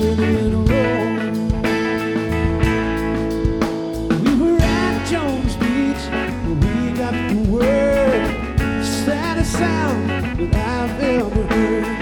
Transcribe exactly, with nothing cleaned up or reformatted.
rhythm and roll. We were at Jones Beach, where we got the word. Saddest sound